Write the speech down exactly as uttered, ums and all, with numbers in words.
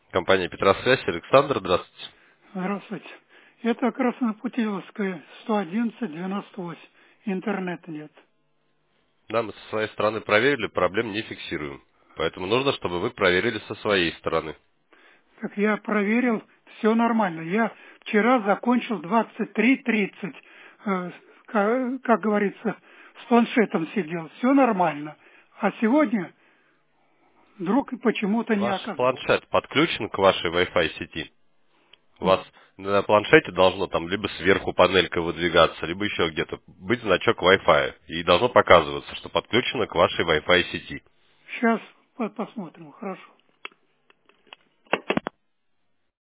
Компания Петросвязь, Александр, здравствуйте. Здравствуйте. Это Краснопутиловская, сто одиннадцать девяносто восемь. Интернета нет. Да, мы со своей стороны проверили, проблем не фиксируем. Поэтому нужно, чтобы вы проверили со своей стороны. Так я проверил, все нормально. Я вчера закончил двадцать три тридцать, э, ка- как говорится, с планшетом сидел. Все нормально. А сегодня вдруг и почему-то не Ваш оказалось. планшет подключен к вашей Wi-Fi сети. У М. вас на планшете должно там либо сверху панелька выдвигаться, либо еще где-то быть значок Wi-Fi. И должно показываться, что подключено к вашей Wi-Fi сети. Сейчас посмотрим. Хорошо.